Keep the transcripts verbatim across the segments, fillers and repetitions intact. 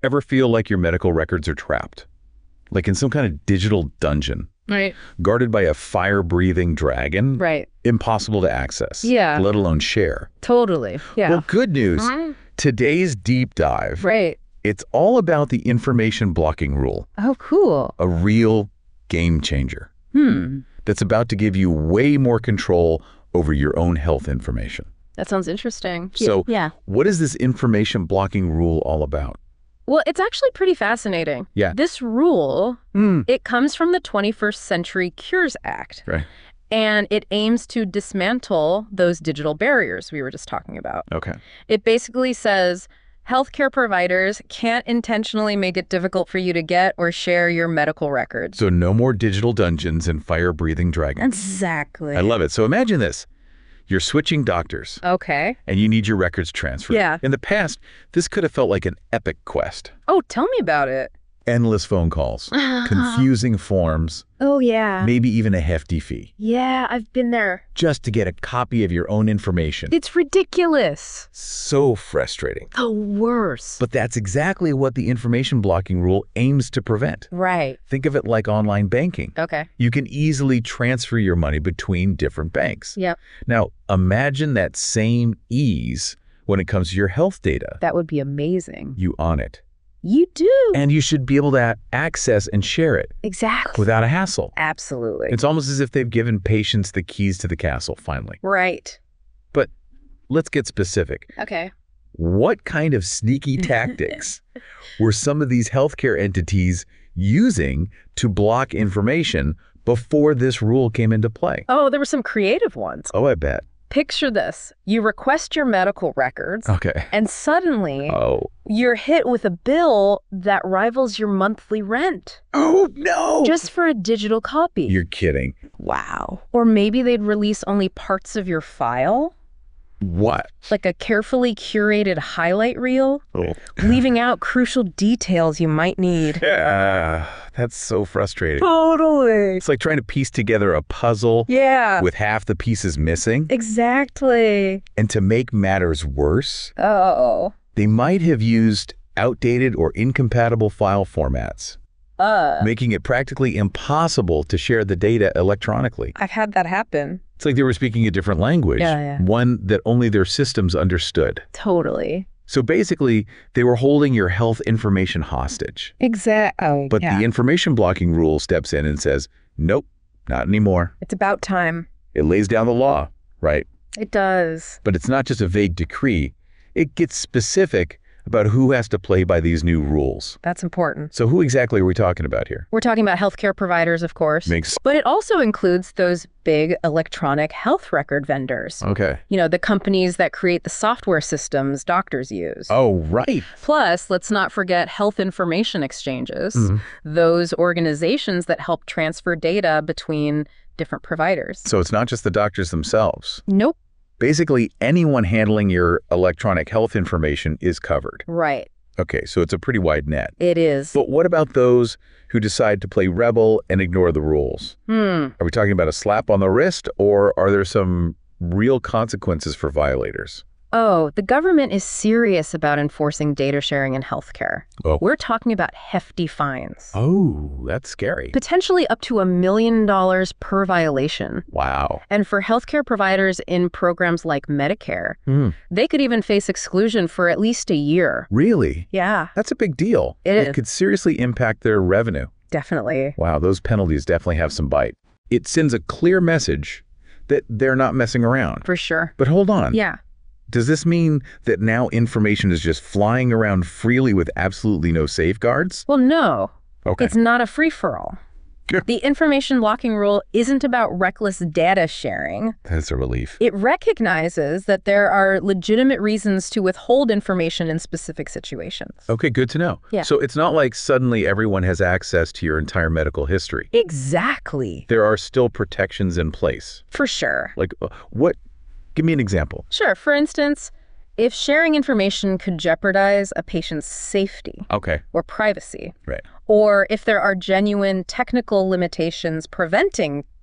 Ever feel like your medical records are trapped? Like in some kind of digital dungeon? Right. Guarded by a fire-breathing dragon? Right. Impossible to access. Yeah. Let alone share. Totally. Yeah. Well, good news. Mm-hmm. Today's deep dive. Right. It's all about the information blocking rule. Oh, cool. A real game changer. Hmm. That's about to give you way more control over your own health information. That sounds interesting. So, yeah. What is this information blocking rule all about? Well, it's actually pretty fascinating. Yeah. This rule, Mm. it comes from the twenty-first Century Cures Act. Right. And it aims to dismantle those digital barriers we were just talking about. Okay. It basically says healthcare providers can't intentionally make it difficult for you to get or share your medical records. So no more digital dungeons and fire-breathing dragons. Exactly. I love it. So imagine this. You're switching doctors. Okay. And you need your records transferred. Yeah. In the past, this could have felt like an epic quest. Oh, tell me about it. Endless phone calls, confusing forms, Oh, yeah. maybe even a hefty fee, Yeah, I've been there. just to get a copy of your own information. It's ridiculous. So frustrating. The worst. But that's exactly what the information blocking rule aims to prevent. Right. Think of it like online banking. Okay. You can easily transfer your money between different banks. Yep. Now, imagine that same ease when it comes to your health data. That would be amazing. You own it. You do. And you should be able to access and share it Exactly. without a hassle. Absolutely. It's almost as if they've given patients the keys to the castle, finally. Right. But let's get specific. Okay. What kind of sneaky tactics were some of these healthcare entities using to block information before this rule came into play? Oh, there were some creative ones. Oh, I bet. Picture this. You request your medical records, Okay. and suddenly Oh. you're hit with a bill that rivals your monthly rent Oh, no! just for a digital copy. You're kidding. Wow. Or maybe they'd release only parts of your file, What? like a carefully curated highlight reel, Oh. leaving out crucial details you might need. Yeah, that's so frustrating. Totally. It's like trying to piece together a puzzle Yeah. with half the pieces missing. Exactly. And to make matters worse, Oh. they might have used outdated or incompatible file formats, Uh. making it practically impossible to share the data electronically. I've had that happen. It's like they were speaking a different language, Yeah, yeah. one that only their systems understood. Totally. So basically, they were holding your health information hostage. Exact. Oh, But yeah. the information blocking rule steps in and says, nope, not anymore. It's about time. It lays down the law, right? It does. But it's not just a vague decree. It gets specific about who has to play by these new rules. That's important. So who exactly are we talking about here? We're talking about healthcare providers, of course. Makes But it also includes those big electronic health record vendors. Okay. You know, the companies that create the software systems doctors use. Oh, right. Plus, let's not forget health information exchanges, Mhm. those organizations that help transfer data between different providers. So it's not just the doctors themselves. Nope. Basically, anyone handling your electronic health information is covered. Right. Okay, so it's a pretty wide net. It is. But what about those who decide to play rebel and ignore the rules? Hmm. Are we talking about a slap on the wrist, or are there some real consequences for violators? Oh, the government is serious about enforcing data sharing in healthcare. Oh. We're talking about hefty fines. Oh, that's scary. Potentially up to a million dollars per violation. Wow. And for healthcare providers in programs like Medicare, Hmm. they could even face exclusion for at least a year. Really? Yeah, That's a big deal. It It is. could seriously impact their revenue. definitely. Wow, those penalties definitely have some bite. It sends a clear message that they're not messing around. For sure. But hold on. Yeah. Does this mean that now information is just flying around freely with absolutely no safeguards? Well, no. Okay. It's not a free-for-all. Good. The information blocking rule isn't about reckless data sharing. That's a relief. It recognizes that there are legitimate reasons to withhold information in specific situations. Okay, good to know. Yeah. So it's not like suddenly everyone has access to your entire medical history. Exactly. There are still protections in place. For sure. Like uh, what? Give me an example. Sure. For instance, if sharing information could jeopardize a patient's safety Okay. or privacy, Right. or if there are genuine technical limitations preventing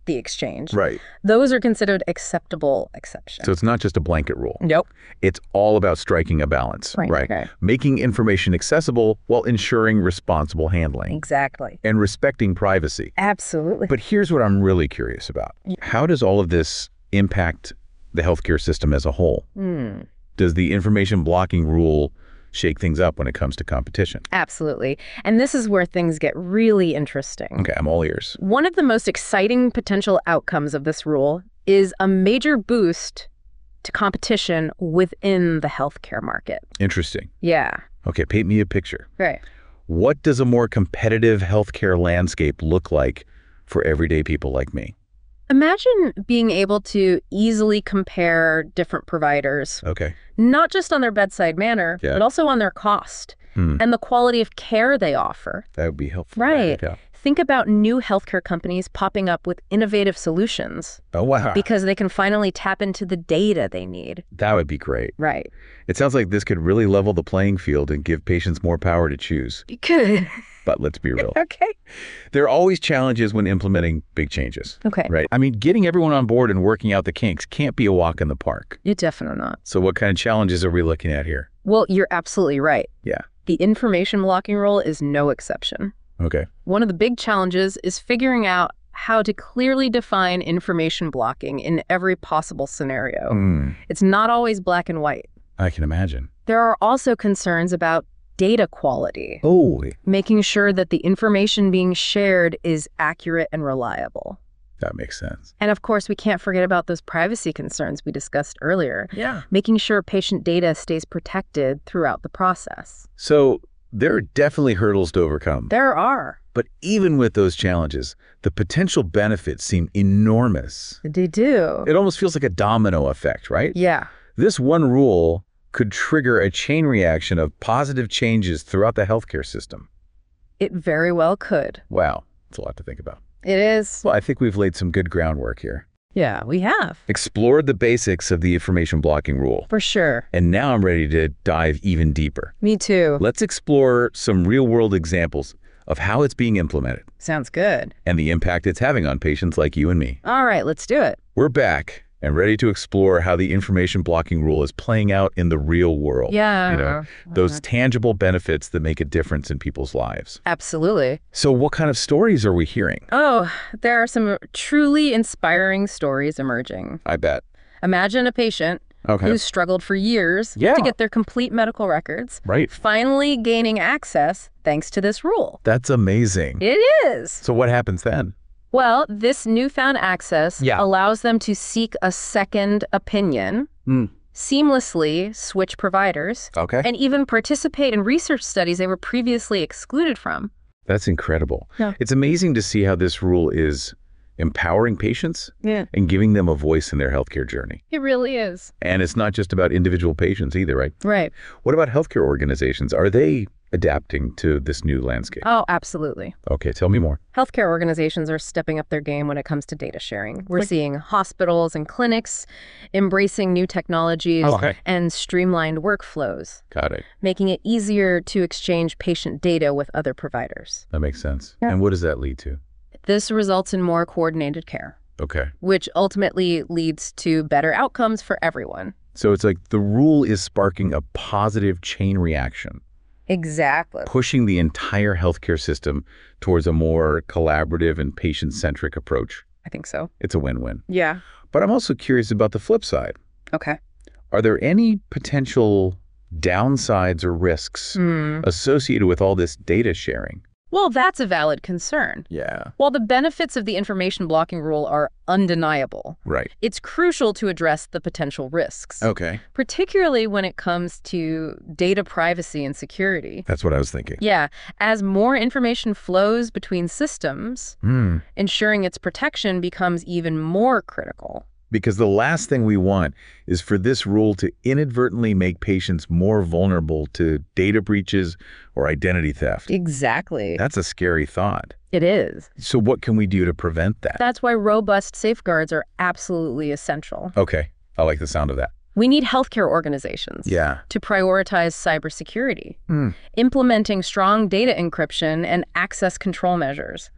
the exchange. Right. Those are considered acceptable exceptions. So it's not just a blanket rule. Nope. It's all about striking a balance, Right, right? right. Making information accessible while ensuring responsible handling Exactly. and respecting privacy. Absolutely. But here's what I'm really curious about. How does all of this impact the healthcare system as a whole? Hmm. Does the information blocking rule shake things up when it comes to competition? Absolutely. And this is where things get really interesting. Okay, I'm all ears. One of the most exciting potential outcomes of this rule is a major boost to competition within the healthcare market. Interesting. Yeah. Okay, paint me a picture. Right. What does a more competitive healthcare landscape look like for everyday people like me? Imagine being able to easily compare different providers, Okay. not just on their bedside manner, Yeah. but also on their cost Hmm. and the quality of care they offer. That would be helpful. Right. Yeah. Think about new healthcare companies popping up with innovative solutions Oh, wow. because they can finally tap into the data they need. That would be great. Right. It sounds like this could really level the playing field and give patients more power to choose. Good. But let's be real. Okay. There are always challenges when implementing big changes. Okay. Right? I mean, getting everyone on board and working out the kinks can't be a walk in the park. You're definitely not. So what kind of challenges are we looking at here? Well, you're absolutely right. Yeah. The information blocking rule is no exception. Okay. One of the big challenges is figuring out how to clearly define information blocking in every possible scenario. Mm, It's not always black and white. I can imagine. There are also concerns about data quality, Oh, making sure that the information being shared is accurate and reliable. that makes sense. And of course, we can't forget about those privacy concerns we discussed earlier, Yeah. making sure patient data stays protected throughout the process. So there are definitely hurdles to overcome. There are. But even with those challenges, the potential benefits seem enormous. They do. It almost feels like a domino effect, right? Yeah. This one rule could trigger a chain reaction of positive changes throughout the healthcare system. It very well could. Wow, it's a lot to think about. It is. Well, I think we've laid some good groundwork here. Yeah, we have. Explored the basics of the information blocking rule. For sure. And now I'm ready to dive even deeper. Me too. Let's explore some real-world examples of how it's being implemented Sounds good. and the impact it's having on patients like you and me. All right, let's do it. We're back and ready to explore how the information blocking rule is playing out in the real world. Yeah. You know, those tangible benefits that make a difference in people's lives. Absolutely. So what kind of stories are we hearing? Oh, there are some truly inspiring stories emerging. I bet. Imagine a patient Okay. who's struggled for years Yeah. to get their complete medical records, Right. finally gaining access thanks to this rule. That's amazing. It is. So what happens then? Well, this newfound access Yeah. allows them to seek a second opinion, Mm. seamlessly switch providers, Okay. and even participate in research studies they were previously excluded from. That's incredible. Yeah. It's amazing to see how this rule is empowering patients Yeah. and giving them a voice in their healthcare journey. It really is. And it's not just about individual patients either, right? Right. What about healthcare organizations? Are they adapting to this new landscape? Oh, absolutely. Okay, tell me more. Healthcare organizations are stepping up their game when it comes to data sharing. We're seeing hospitals and clinics embracing new technologies Okay. and streamlined workflows, Got it. making it easier to exchange patient data with other providers. That makes sense. Yeah. And what does that lead to? This results in more coordinated care, Okay. which ultimately leads to better outcomes for everyone. So it's like the rule is sparking a positive chain reaction, Exactly. pushing the entire healthcare system towards a more collaborative and patient-centric approach. I think so. It's a win-win. Yeah. But I'm also curious about the flip side. Okay. Are there any potential downsides or risks Hmm. associated with all this data sharing? Well, that's a valid concern. Yeah. While the benefits of the information blocking rule are undeniable, Right. it's crucial to address the potential risks, Okay. particularly when it comes to data privacy and security. That's what I was thinking. Yeah, as more information flows between systems, Hmm. ensuring its protection becomes even more critical. Because the last thing we want is for this rule to inadvertently make patients more vulnerable to data breaches or identity theft. Exactly. That's a scary thought. It is. So what can we do to prevent that? That's why robust safeguards are absolutely essential. Okay. I like the sound of that. We need healthcare organizations Yeah. to prioritize cybersecurity, Hmm. implementing strong data encryption and access control measures.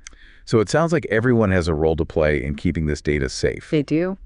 So it sounds like everyone has a role to play in keeping this data safe. They do?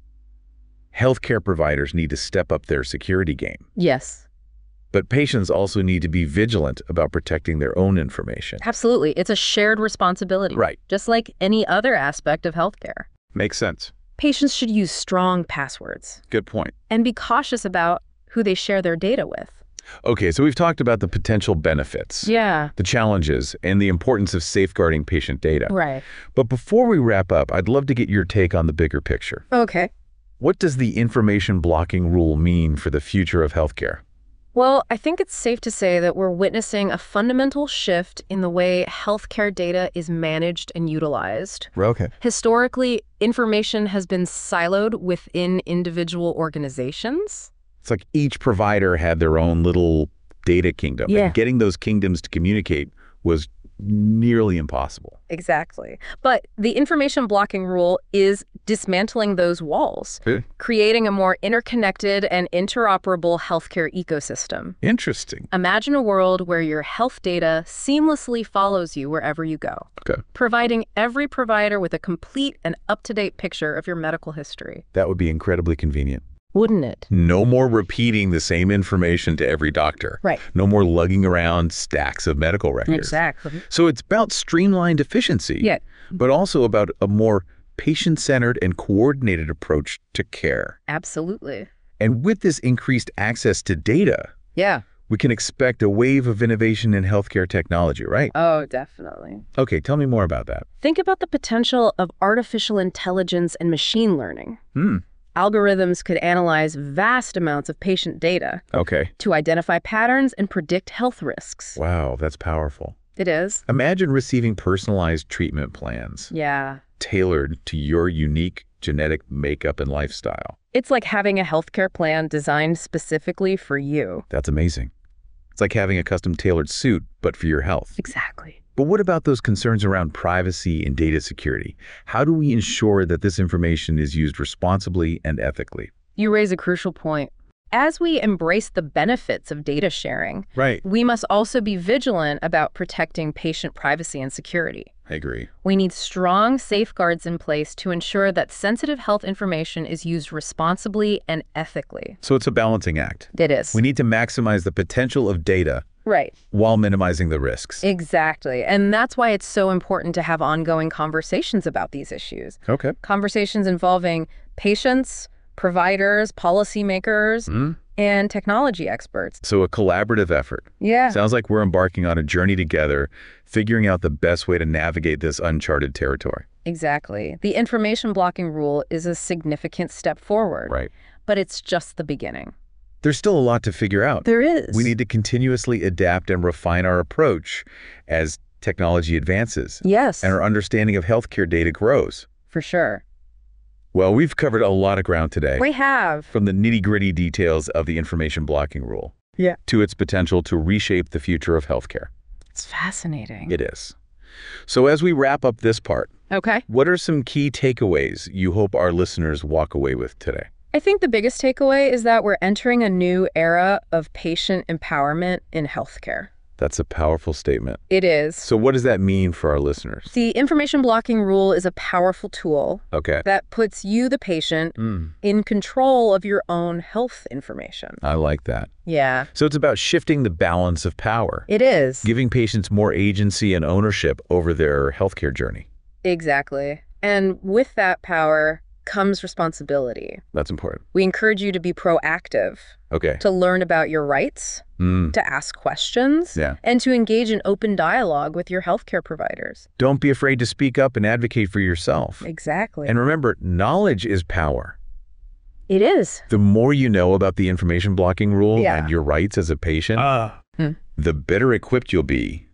Healthcare providers need to step up their security game. Yes. But patients also need to be vigilant about protecting their own information. Absolutely. It's a shared responsibility. Right. Just like any other aspect of healthcare. Makes sense. Patients should use strong passwords Good point. and be cautious about who they share their data with. Okay, so we've talked about the potential benefits, Yeah. the challenges, and the importance of safeguarding patient data. Right. But before we wrap up, I'd love to get your take on the bigger picture. Okay. What does the information blocking rule mean for the future of healthcare? Well, I think it's safe to say that we're witnessing a fundamental shift in the way healthcare data is managed and utilized. Okay. Historically, information has been siloed within individual organizations. It's like each provider had their own little data kingdom. Yeah. And getting those kingdoms to communicate was nearly impossible. Exactly. But the information blocking rule is dismantling those walls, Really? creating a more interconnected and interoperable healthcare ecosystem. Interesting. Imagine a world where your health data seamlessly follows you wherever you go, Okay. providing every provider with a complete and up-to-date picture of your medical history. That would be incredibly convenient. Wouldn't it? No more repeating the same information to every doctor. Right. No more lugging around stacks of medical records. Exactly. So it's about streamlined efficiency, Yeah. but also about a more patient-centered and coordinated approach to care. Absolutely. And with this increased access to data, Yeah. we can expect a wave of innovation in healthcare technology, right? Oh, definitely. Okay, tell me more about that. Think about the potential of artificial intelligence and machine learning. Hmm. Algorithms could analyze vast amounts of patient data Okay. to identify patterns and predict health risks. Wow, that's powerful. It is. Imagine receiving personalized treatment plans Yeah. tailored to your unique genetic makeup and lifestyle. It's like having a healthcare plan designed specifically for you. That's amazing. It's like having a custom-tailored suit, but for your health. Exactly. But what about those concerns around privacy and data security? How do we ensure that this information is used responsibly and ethically? You raise a crucial point. As we embrace the benefits of data sharing, Right. we must also be vigilant about protecting patient privacy and security. I agree. We need strong safeguards in place to ensure that sensitive health information is used responsibly and ethically. So it's a balancing act. It is. We need to maximize the potential of data Right. while minimizing the risks. Exactly. And that's why it's so important to have ongoing conversations about these issues. Okay. Conversations involving patients, providers, policymakers, Mm. and technology experts. So a collaborative effort. Yeah. Sounds like we're embarking on a journey together, figuring out the best way to navigate this uncharted territory. Exactly. The information blocking rule is a significant step forward. Right. But it's just the beginning. There's still a lot to figure out. There is. We need to continuously adapt and refine our approach as technology advances Yes, and our understanding of healthcare data grows. for sure. Well, we've covered a lot of ground today, We have. from the nitty-gritty details of the information blocking rule Yeah. to its potential to reshape the future of healthcare. It's fascinating. It is. So as we wrap up this part, Okay. what are some key takeaways you hope our listeners walk away with today? I think the biggest takeaway is that we're entering a new era of patient empowerment in healthcare. That's a powerful statement. It is. So what does that mean for our listeners? The information blocking rule is a powerful tool Okay. that puts you, the patient, Mm, in control of your own health information. I like that. Yeah, So it's about shifting the balance of power, it is. giving patients more agency and ownership over their healthcare journey. Exactly. And with that power comes responsibility. That's important. We encourage you to be proactive, Okay. to learn about your rights, Mm, to ask questions, yeah. and to engage in open dialogue with your healthcare providers. Don't be afraid to speak up and advocate for yourself. Exactly. And remember, knowledge is power. It is. The more you know about the information blocking rule Yeah. and your rights as a patient, Hmm. the better equipped you'll be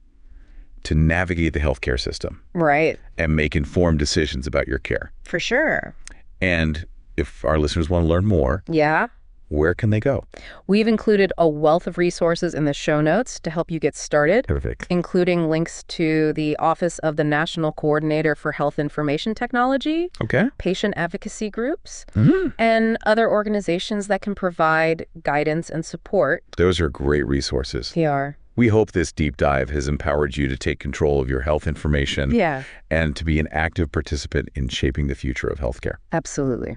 to navigate the healthcare system Right. and make informed decisions about your care. For sure. And if our listeners want to learn more, Yeah. where can they go? We've included a wealth of resources in the show notes to help you get started, Perfect. including links to the Office of the National Coordinator for Health Information Technology, Okay. patient advocacy groups, Mm-hmm. and other organizations that can provide guidance and support. Those are great resources. They are. We hope this deep dive has empowered you to take control of your health information Yeah. and to be an active participant in shaping the future of healthcare. Absolutely.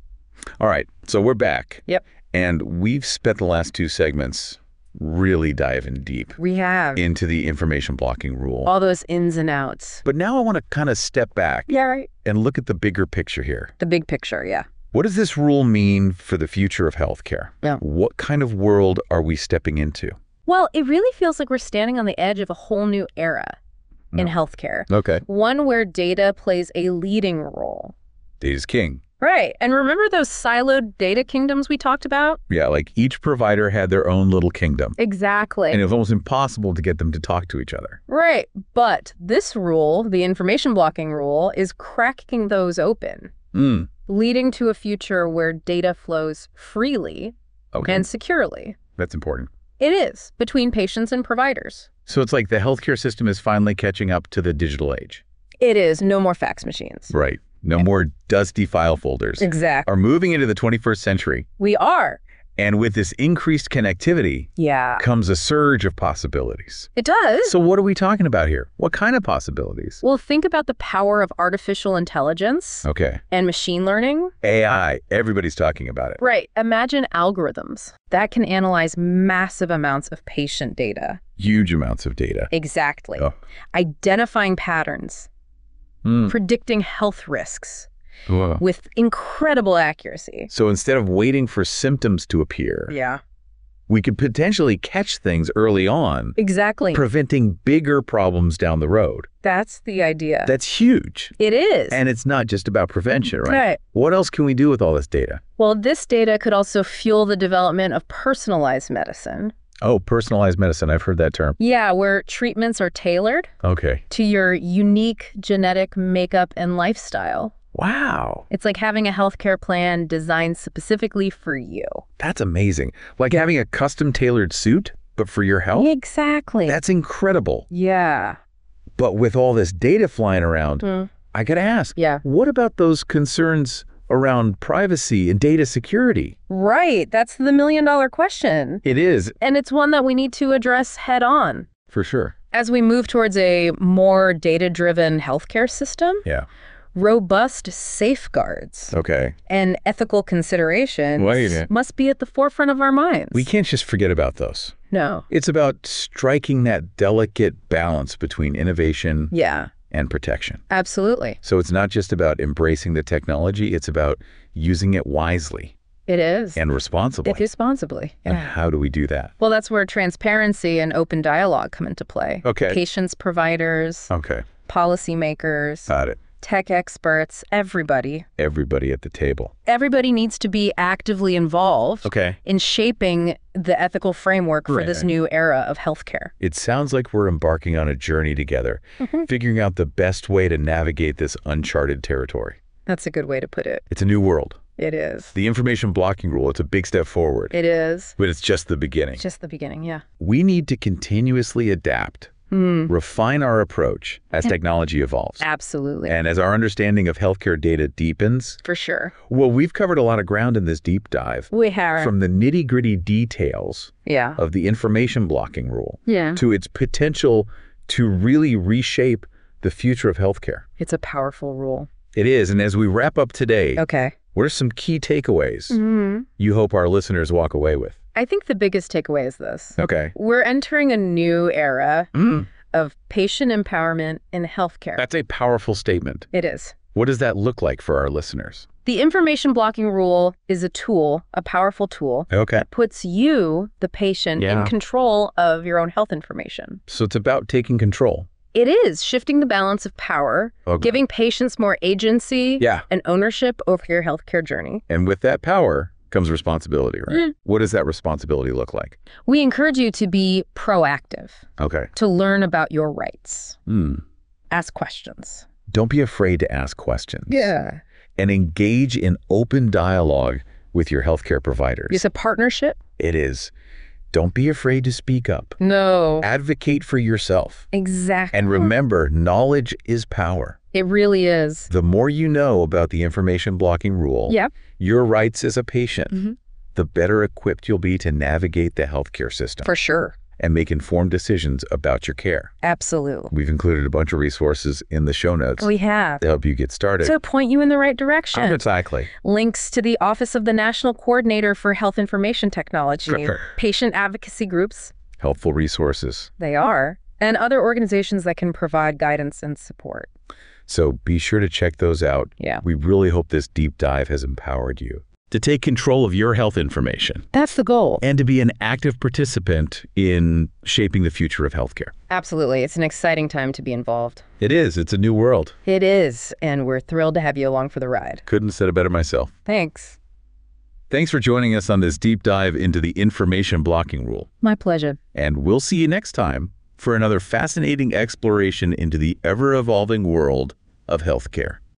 All right, so we're back. Yep. And we've spent the last two segments really diving deep We have into the information blocking rule. all those ins and outs. But now I want to kind of step back Yeah, right. and look at the bigger picture here. The big picture, yeah. What does this rule mean for the future of healthcare? Yeah. What kind of world are we stepping into? Well, it really feels like we're standing on the edge of a whole new era in healthcare. Okay. One where data plays a leading role. Data's king. Right. And remember those siloed data kingdoms we talked about? Yeah, like each provider had their own little kingdom. Exactly. And it was almost impossible to get them to talk to each other. Right. But this rule, the information blocking rule, is cracking those open, Mm. leading to a future where data flows freely Okay. and securely. That's important. It is, between patients and providers. So it's like the healthcare system is finally catching up to the digital age. It is. No more fax machines. Right. No more dusty file folders. Exactly. Are moving into the twenty-first century. We are. And with this increased connectivity Yeah. comes a surge of possibilities. It does. So what are we talking about here? What kind of possibilities? Well, think about the power of artificial intelligence Okay. and machine learning. A I. Everybody's talking about it. Right. Imagine algorithms that can analyze massive amounts of patient data. Huge amounts of data. Exactly. Oh. Identifying patterns, Hmm. predicting health risks Whoa. with incredible accuracy. So instead of waiting for symptoms to appear, Yeah. we could potentially catch things early on, Exactly. preventing bigger problems down the road. That's the idea. That's huge. It is. And it's not just about prevention, right? Right. What else can we do with all this data? Well, this data could also fuel the development of personalized medicine. Oh, personalized medicine. I've heard that term. Yeah, where treatments are tailored Okay. to your unique genetic makeup and lifestyle. Wow. It's like having a healthcare plan designed specifically for you. That's amazing. Like having a custom tailored suit, but for your health? Exactly. That's incredible. Yeah. But with all this data flying around, Mm. I got to ask, Yeah. what about those concerns around privacy and data security? Right. That's the million dollar question. It is, And it's one that we need to address head on. for sure. As we move towards a more data-driven healthcare system, Yeah. robust safeguards Okay. and ethical considerations Wait a minute. must be at the forefront of our minds. We can't just forget about those. No. It's about striking that delicate balance between innovation Yeah, and protection. absolutely. So it's not just about embracing the technology, it's about using it wisely It is. and responsibly. Responsibly. And Yeah. how do we do that? Well, that's where transparency and open dialogue come into play. Okay. Patients, providers, Okay. policymakers, Got it. tech experts, everybody. Everybody at the table. Everybody needs to be actively involved Okay. in shaping the ethical framework for this Right. new era of healthcare. It sounds like we're embarking on a journey together, Mhm. figuring out the best way to navigate this uncharted territory. That's a good way to put it. It's a new world. It is. The information blocking rule, it's a big step forward, It is. but it's just the beginning. Just the beginning, yeah. We need to continuously adapt, Hmm. refine our approach as technology evolves. Absolutely. And as our understanding of healthcare data deepens, For sure. well, we've covered a lot of ground in this deep dive. We have. From the nitty-gritty details yeah. of the information blocking rule Yeah. to its potential to really reshape the future of healthcare. It's a powerful rule. It is. And as we wrap up today, Okay. what are some key takeaways Mm-hmm. you hope our listeners walk away with? I think the biggest takeaway is this. Okay. We're entering a new era Mm, of patient empowerment in healthcare. that's a powerful statement. It is. What does that look like for our listeners? The information blocking rule is a tool, a powerful tool, Okay. that puts you, the patient, Yeah. in control of your own health information. So it's about taking control. It is shifting the balance of power, Okay. giving patients more agency Yeah. and ownership over your healthcare journey. And with that power comes responsibility, right? Mm. What does that responsibility look like? We encourage you to be proactive, Okay. to learn about your rights, Hmm. ask questions. Don't be afraid to ask questions. Yeah. And engage in open dialogue with your healthcare providers. It's a partnership? It is. Don't be afraid to speak up. No. Advocate for yourself. Exactly. And remember, knowledge is power. It really is. The more you know about the information blocking rule, Yep. your rights as a patient, Mhm. the better equipped you'll be to navigate the healthcare system. For sure. and make informed decisions about your care. Absolutely. We've included a bunch of resources in the show notes We have. to help you get started. To point you in the right direction. Exactly. Links to the Office of the National Coordinator for Health Information Technology, Sure. patient advocacy groups, Helpful resources. they are, and other organizations that can provide guidance and support. So be sure to check those out. Yeah. We really hope this deep dive has empowered you to take control of your health information That's the goal. and to be an active participant in shaping the future of healthcare. Absolutely. It's an exciting time to be involved. It is. It's a new world. It is, and we're thrilled to have you along for the ride. Couldn't have said it better myself. Thanks. Thanks for joining us on this deep dive into the information blocking rule. My pleasure. And we'll see you next time for another fascinating exploration into the ever-evolving world of healthcare.